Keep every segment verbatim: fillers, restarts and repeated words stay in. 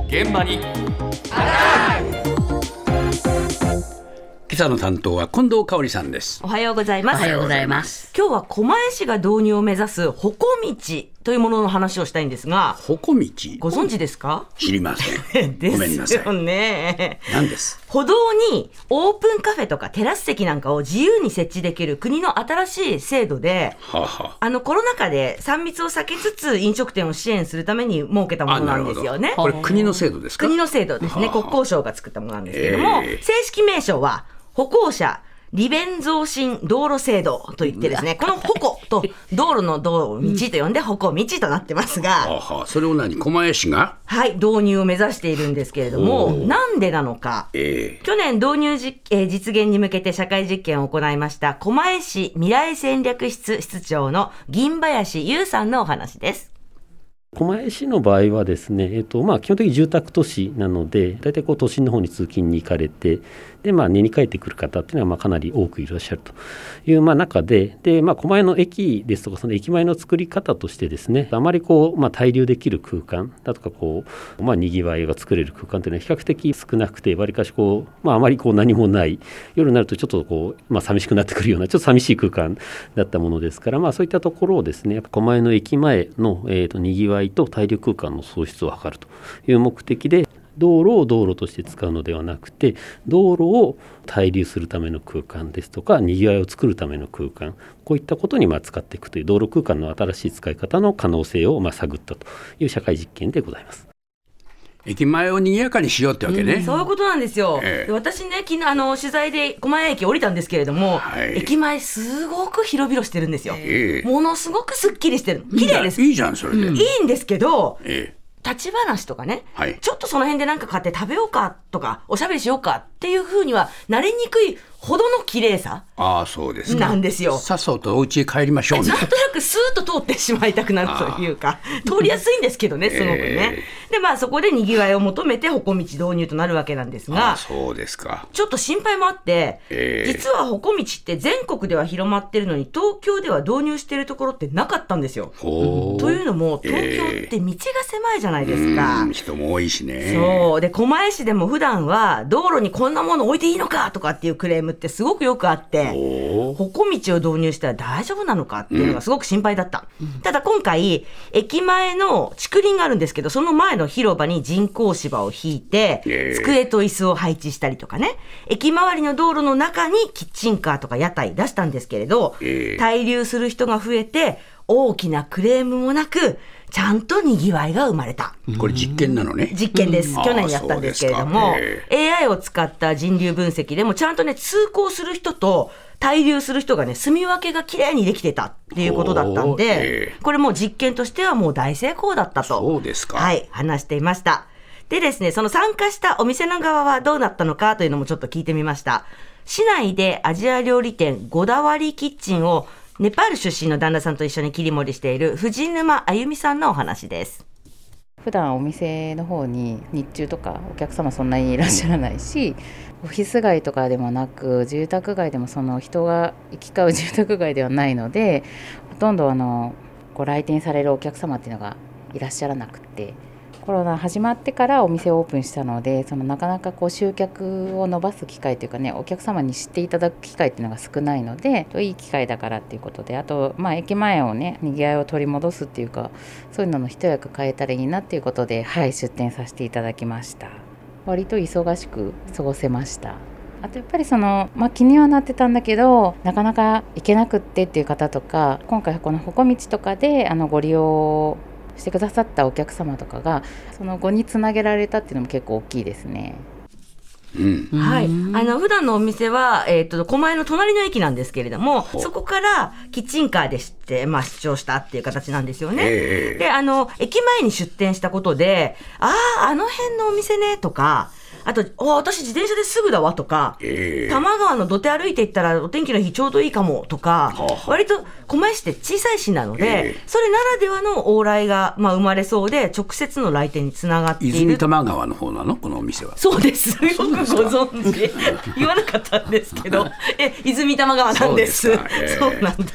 現場に今朝の担当は近藤香織さんです。 おはようございます。 おはようございます。 今日は狛江市が導入を目指すほこ道というものの話をしたいんですが、 ほこ道ご存知ですか？ 知りませんですよね。 ごめんなさい。何です？ 歩道にオープンカフェとかテラス席なんかを自由に設置できる国の新しい制度で、 はあはあ、 あのコロナ禍でさん密を避けつつ飲食店を支援するために設けたものなんですよね。 これ国の制度ですか？国の制度ですね。 はあはあ、 国交省が作ったものなんですけども、 えー、 正式名称は歩行者利便増進道路制度といってですね、この歩行と道路の道路と呼んで歩行道となってますが、 はあはあ、それを何、狛江市がはい導入を目指しているんですけれども、なんでなのか、 えー、 去年導入じ、えー、実現に向けて社会実験を行いました狛江市未来戦略室室長の銀林優さんのお話です。 狛江市の場合はですね、えっとまあ、基本的に住宅都市なので、大体こう都心の方に通勤に行かれて、でまあ、寝に帰ってくる方っていうのはまあかなり多くいらっしゃるというまあ中で、でまあ、狛江の駅ですとか、その駅前の作り方としてですね、あまりこう、まあ、滞留できる空間だとかこう、まあ、にぎわいが作れる空間というのは比較的少なくて、わりかしこう、まあ、あまりこう何もない、夜になるとちょっとこう、まあ、寂しくなってくるような、ちょっと寂しい空間だったものですから、まあ、そういったところをですね、狛江の駅前の、えーと、にぎわいと滞留空間の創出を図るという目的で、道路を道路として使うのではなくて、道路を滞留するための空間ですとか、にぎわいを作るための空間、こういったことにまあ使っていくという道路空間の新しい使い方の可能性をまあ探ったという社会実験でございます。 駅前を賑やかにしようってわけね、 うん、そういうことなんですよ、 えー、 私ね、昨日あの取材で狛江駅降りたんですけれども、はい、駅前すごく広々してるんですよ、えー、ものすごくすっきりしてる、綺麗です。 いいじゃんそれで、うん、 いいんですけど、 えー立ち話とかね、はい、ちょっとその辺で何か買って食べようかとかおしゃべりしようかっていう風にはなりにくいほどの綺麗さなんですよ。 さっそうとお家へ帰りましょうね。 なんとなくスーッと通ってしまいたくなるというか、通りやすいんですけどね、すごくね、えー、でまあそこでにぎわいを求めてほこ道導入となるわけなんですが、 あそうですか。 ちょっと心配もあって、 えー、 実はほこ道って全国では広まってるのに東京では導入してるところってなかったんですよ。というのも東京って道が狭いじゃないですか、 えー、人も多いしね。 そうで、狛江市でも普段は道路にこんなもの置いていいのかとかっていうクレームってすごくよくあって、ほこ道を導入したら大丈夫なのかっていうのがすごく心配だった、うん、ただ今回駅前の竹林があるんですけど、その前の広場に人工芝を引いて、えー、机と椅子を配置したりとかね、駅周りの道路の中にキッチンカーとか屋台出したんですけれど、えー、滞留する人が増えて大きなクレームもなくちゃんとにぎわいが生まれた。 これ実験なのね。 実験です。去年やったんですけれども、エーアイ を使った人流分析でもちゃんとね、通行する人と滞留する人がね、住み分けがきれいにできてたっていうことだったんで、これもう実験としてはもう大成功だったと、 そうですか、 はい、話していました。でですね、その参加したお店の側はどうなったのかというのもちょっと聞いてみました。市内でアジア料理店ごだわりキッチンをネパール出身の旦那さんと一緒に切り盛りしている藤沼あゆみさんのお話です。 普段お店の方に日中とかお客様そんなにいらっしゃらないし、オフィス街とかでもなく住宅街でもその人が行き交う住宅街ではないので、ほとんどあのご来店されるお客様っていうのがいらっしゃらなくて、コロナ始まってからお店をオープンしたので、そのなかなかこう集客を伸ばす機会というかね、お客様に知っていただく機会っていうのが少ないので、いい機会だからっていうことで、あとまあ駅前をね、にぎわいを取り戻すっていうか、そういうのの一役変えたらいいなっていうことで、はい、出店させていただきました。割と忙しく過ごせました。あとやっぱりその、まあ、気にはなってたんだけどなかなか行けなくってっていう方とか、今回このほこ道とかであのご利用してくださったお客様とかがその後につなげられたっていうのも結構大きいですね。 うん、 はい、あの普段のお店は、えー、と狛江の隣の駅なんですけれども、そこからキッチンカーでして、まあ、出張したっていう形なんですよね、えー、であの駅前に出店したことで、あああの辺のお店ねとか、あと私自転車ですぐだわとか、えー、多摩川の土手歩いていったらお天気の日ちょうどいいかもとか、はあ、割と狛江市って小さい市なので、えー、それならではの往来が、まあ、生まれそうで直接の来店につながっている。 泉多摩川の方なのこのお店は。 そうです、よくご存知言わなかったんですけどえ泉多摩川なんです。そう、えー、そうなんです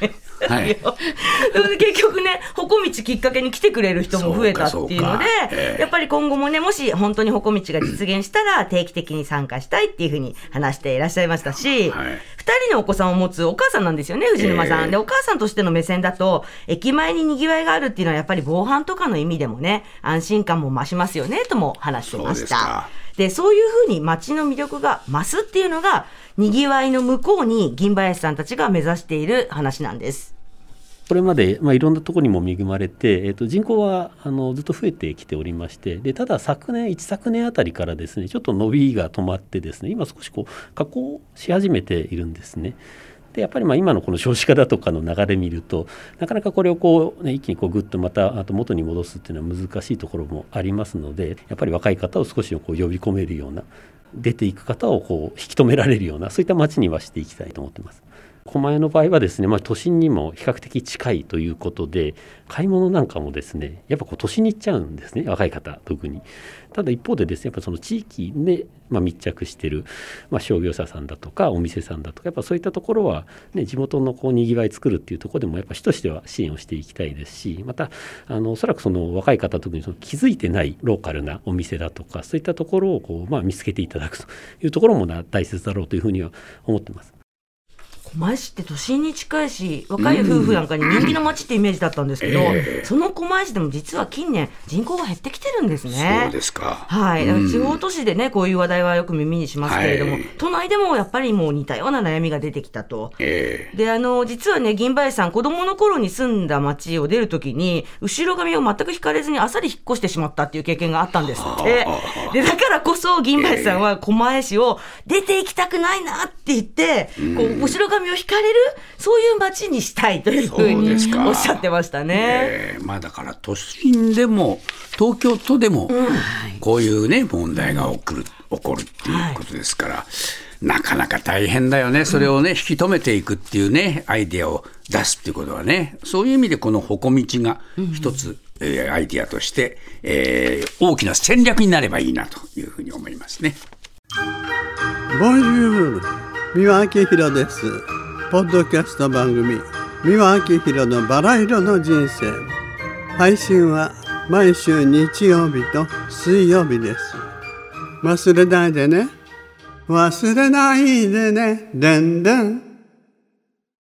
はい、 結局ね、ほこみちきっかけに来てくれる人も増えたっていうので、えー、やっぱり今後もね、もし本当にほこみちが実現したら定期的に参加したいっていうふうに話していらっしゃいましたし、はい、ふたりのお子さんを持つお母さんなんですよね、藤沼さん、えー、でお母さんとしての目線だと、駅前ににぎわいがあるっていうのはやっぱり防犯とかの意味でもね、安心感も増しますよねとも話してました。で、そういうふうに街の魅力が増すっていうのが、にぎわいの向こうに銀林さんたちが目指している話なんです。 これまで、まあ、いろんなところにも恵まれて、えー、と人口はあのずっと増えてきておりまして、でただ昨年一昨年あたりからですね、ちょっと伸びが止まってですね、今少しこう下降し始めているんですね。でやっぱりまあ今のこの少子化だとかの流れ見ると、なかなかこれをこう、ね、一気にこうグッとまたあと元に戻すっていうのは難しいところもありますので、やっぱり若い方を少しこう呼び込めるような、出ていく方をこう引き止められるような、そういった街にはしていきたいと思っています。狛江の場合はですね、まあ、都心にも比較的近いということで、買い物なんかもですね、やっぱこう都心に行っちゃうんですね、若い方特に。ただ一方でですね、やっぱその地域で、まあ、密着している、まあ、商業者さんだとかお店さんだとか、やっぱそういったところは、ね、地元のこうにぎわい作るっていうところでもやっぱ市としては支援をしていきたいですし、またあのおそらくその若い方、特にその気づいてないローカルなお店だとか、そういったところをこう、まあ、見つけていただくというところもな大切だろうというふうには思っています。 狛江市って都心に近いし、若い夫婦なんかに人気の街ってイメージだったんですけど、えー、その狛江市でも実は近年人口が減ってきてるんですね。 そうですか。 はい、だから地方都市でね、こういう話題はよく耳にしますけれども、はい、都内でもやっぱりもう似たような悩みが出てきたと。えー、で、あの実はね、銀林さん子供の頃に住んだ町を出るときに後ろ髪を全く引かれずにあっさり引っ越してしまったっていう経験があったんですって。で、だからこそ銀林さんは狛江市を出て行きたくないなって言って、えー、こう後ろ髪を引かれる、そういう街にしたいというふうにおっしゃってましたね。 えーまあ、だから都心でも東京都でもこういうね、問題が起こる、起こるっていうことですから、はい、なかなか大変だよね。それをね、引き止めていくっていうね、アイデアを出すっていうことはね、そういう意味でこのほこみちが一つ、うんえー、アイデアとして、えー、大きな戦略になればいいなというふうに思いますね。 ボンジュール、三輪明宏です。ポッドキャスト番組三輪明宏のバラ色の人生、配信は毎週日曜日と水曜日です。忘れないでね、忘れないでね、でんでん。